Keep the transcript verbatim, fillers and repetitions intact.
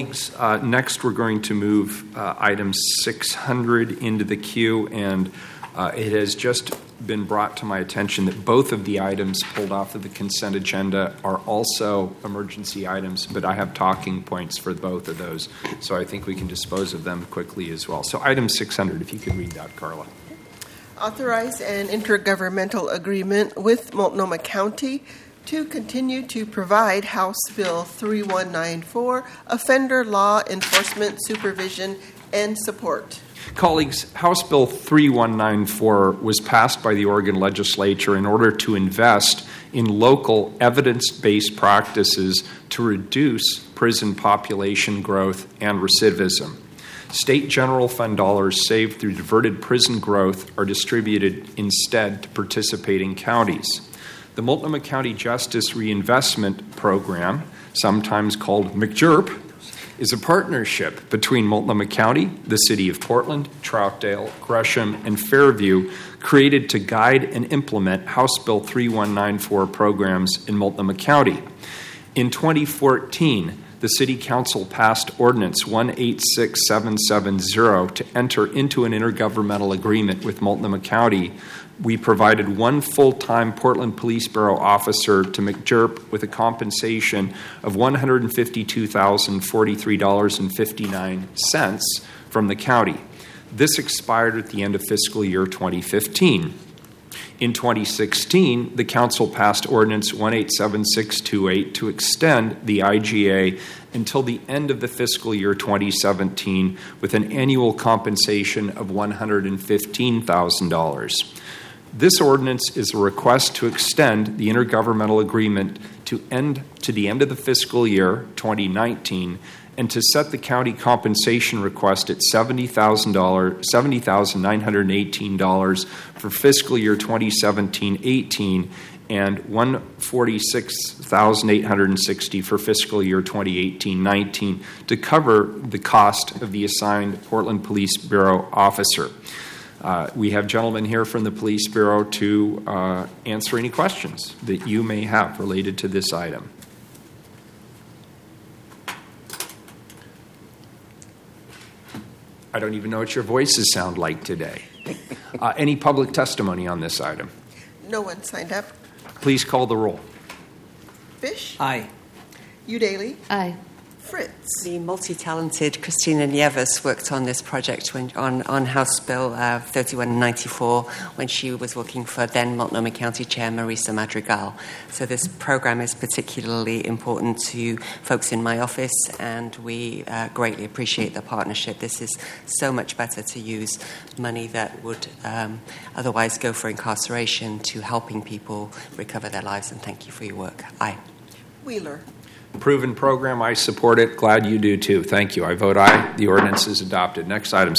Colleagues, uh, next we're going to move uh, item six hundred into the queue, and uh, it has just been brought to my attention that both of the items pulled off of the consent agenda are also emergency items, but I have talking points for both of those, so I think we can dispose of them quickly as well. So item six hundred, if you could read that, Carla. Authorize an intergovernmental agreement with Multnomah County to continue to provide House Bill thirty-one ninety-four offender law enforcement supervision and support. Colleagues, House Bill thirty-one ninety-four was passed by the Oregon legislature in order to invest in local evidence-based practices to reduce prison population growth and recidivism. State general fund dollars saved through diverted prison growth are distributed instead to participating counties. The Multnomah County Justice Reinvestment Program, sometimes called McJERP, is a partnership between Multnomah County, the City of Portland, Troutdale, Gresham, and Fairview, created to guide and implement House Bill thirty-one ninety-four programs in Multnomah County. In twenty fourteen, the City Council passed Ordinance one eight six seven seven zero to enter into an intergovernmental agreement with Multnomah County. We provided one full-time Portland Police Bureau officer to McJERP with a compensation of one hundred fifty-two thousand forty-three dollars and fifty-nine cents from the county. This expired at the end of fiscal year twenty fifteen. In twenty sixteen, the Council passed Ordinance one eight seven six two eight to extend the I G A until the end of the fiscal year twenty seventeen with an annual compensation of one hundred fifteen thousand dollars. This ordinance is a request to extend the intergovernmental agreement to end to the end of the fiscal year twenty nineteen and to set the county compensation request at seventy thousand dollars, seventy thousand nine hundred eighteen dollars for fiscal year twenty seventeen eighteen and one hundred forty-six thousand eight hundred sixty dollars for fiscal year twenty eighteen nineteen to cover the cost of the assigned Portland Police Bureau officer. Uh, we have gentlemen here from the Police Bureau to uh, answer any questions that you may have related to this item. I don't even know what your voices sound like today. Uh, any public testimony on this item? No one signed up. Please call the roll. Fish? Aye. Udaly? Aye. Fritz? The multi-talented Christina Nieves worked on this project when, on, on House Bill uh, thirty-one ninety-four when she was working for then Multnomah County Chair Marisa Madrigal. So this program is particularly important to folks in my office, and we uh, greatly appreciate the partnership. This is so much better to use money that would um, otherwise go for incarceration to helping people recover their lives, and thank you for your work. Aye. Wheeler? Proven program. I support it. Glad you do too. Thank you. I vote aye. The ordinance is adopted. Next item.